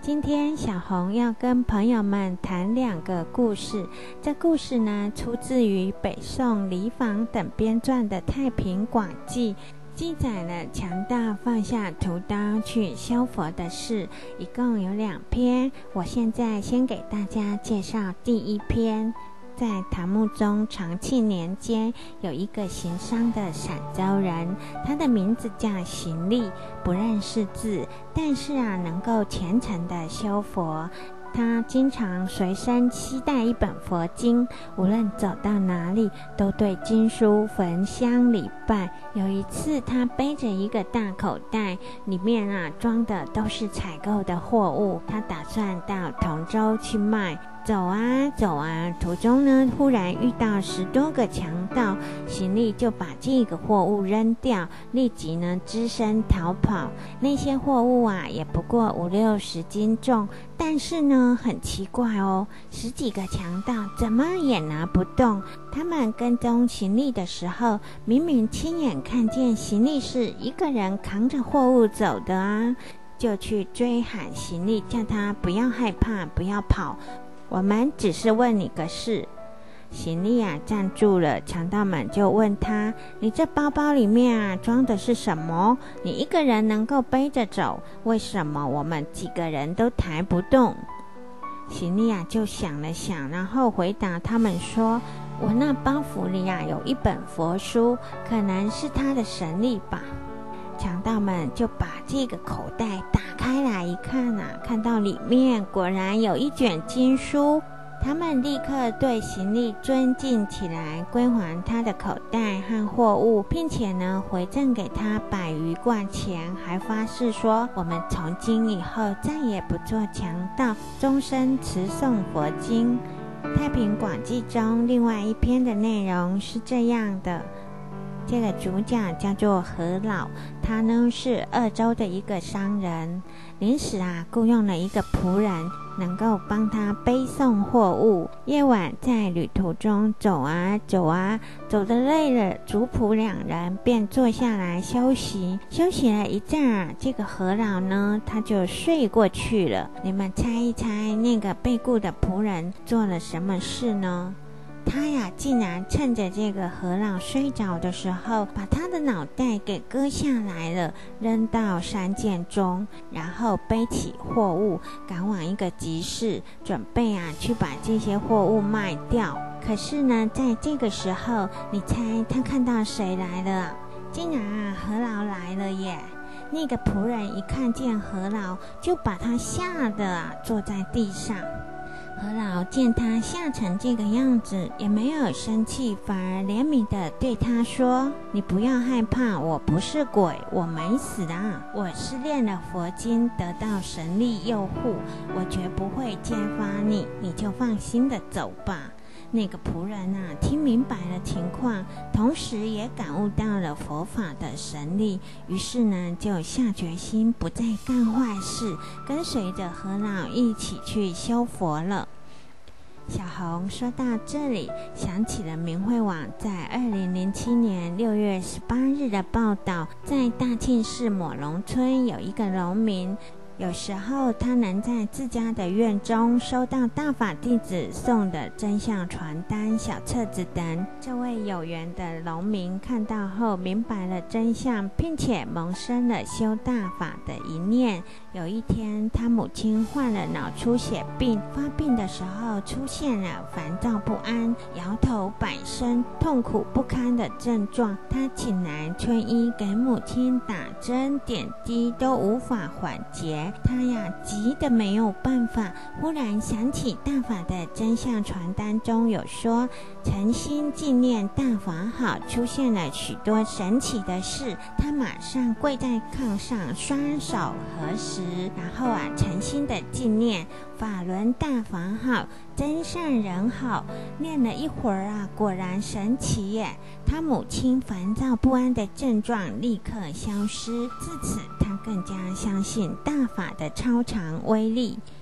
今天小红要跟朋友们谈2个故事。这故事呢，出自于北宋李昉等编撰的《太平广记》，记载了强盗放下屠刀去修佛的事，一共有2篇。我现在先给大家介绍第1篇。在唐穆宗长庆年间，有一个行商的陕州人，他的名字叫行立，不认识字，但是能够虔诚的修佛。他经常随身携带一本佛经，无论走到哪里都对经书焚香礼拜。有一次他背着一个大口袋，里面装的都是采购的货物，他打算到同州去卖。走啊，途中呢，忽然遇到10多个强盗，行立就把这个货物扔掉，立即呢只身逃跑。那些货物也不过50-60斤重，但是呢很奇怪哦，10几个强盗怎么也拿不动。他们跟踪行立的时候，明明亲眼看见行立是一个人扛着货物走的就去追喊行立，叫他不要害怕，不要跑，我们只是问你个事。行立站住了，强盗们就问他，你这包包里面装的是什么？你一个人能够背着走，为什么我们几个人都抬不动？行立就想了想，然后回答他们说，我那包袱里有一本佛书，可能是他的神力吧。强盗们就把这个口袋打开来一看看到里面果然有一卷经书。他们立刻对行立尊敬起来，归还他的口袋和货物，并且呢回赠给他100余贯钱，还发誓说，我们从今以后再也不做强盗，终身持诵佛经。太平广记中另外1篇的内容是这样的。这个主角叫做何老，他呢是鄂州的一个商人，临时雇用了一个仆人，能够帮他背送货物。夜晚在旅途中走得累了，主仆2人便坐下来休息了一阵这个何老呢，他就睡过去了。你们猜一猜，那个被雇的仆人做了什么事呢？他竟然趁着这个何老睡着的时候，把他的脑袋给割下来了，扔到山涧中，然后背起货物赶往一个集市，准备去把这些货物卖掉。可是呢，在这个时候，你猜他看到谁来了？竟然何老来了耶！那个仆人一看见何老，就把他吓得坐在地上。何老见他吓成这个样子，也没有生气，反而怜悯地对他说，你不要害怕，我不是鬼，我没死我是练了佛经，得到神力佑护，我绝不会揭发你，你就放心地走吧。那个仆人听明白了情况，同时也感悟到了佛法的神力，于是呢就下决心不再干坏事，跟随着何老一起去修佛了。小红说到这里，想起了明慧网在2007年6月18日的报道，在大庆市抹龙村有一个农民，有时候他能在自家的院中收到大法弟子送的真相传单、小册子等。这位有缘的农民看到后明白了真相，并且萌生了修大法的一念。有一天，他母亲患了脑出血病，发病的时候出现了烦躁不安、摇头摆身、痛苦不堪的症状。他请来村医给母亲打针点滴，都无法缓解。他急得没有办法，忽然想起大法的真相传单中有说，诚心纪念大法好，出现了许多神奇的事。他马上跪在炕上，双手合十，然后诚心的纪念法轮大法好，真善人好。念了一会儿果然神奇耶！他母亲烦躁不安的症状立刻消失，自此他更加相信大法的超常威力。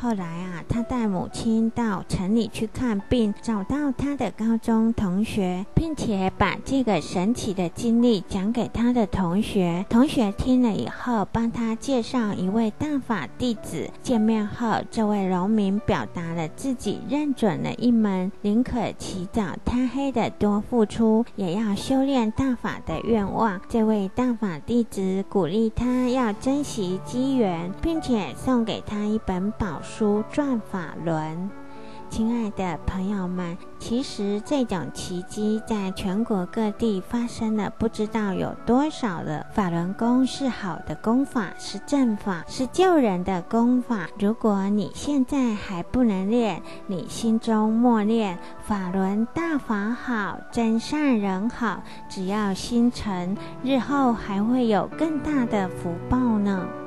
后来他带母亲到城里去看病，找到他的高中同学，并且把这个神奇的经历讲给他的同学。同学听了以后，帮他介绍一位大法弟子。见面后，这位农民表达了自己认准了一门宁可起早贪黑的多付出，也要修炼大法的愿望。这位大法弟子鼓励他要珍惜机缘，并且送给他一本宝书《转法轮》。亲爱的朋友们，其实这种奇迹在全国各地发生了不知道有多少了。法轮功是好的功法，是正法，是救人的功法。如果你现在还不能练，你心中默念法轮大法好，真善人好，只要心诚，日后还会有更大的福报呢。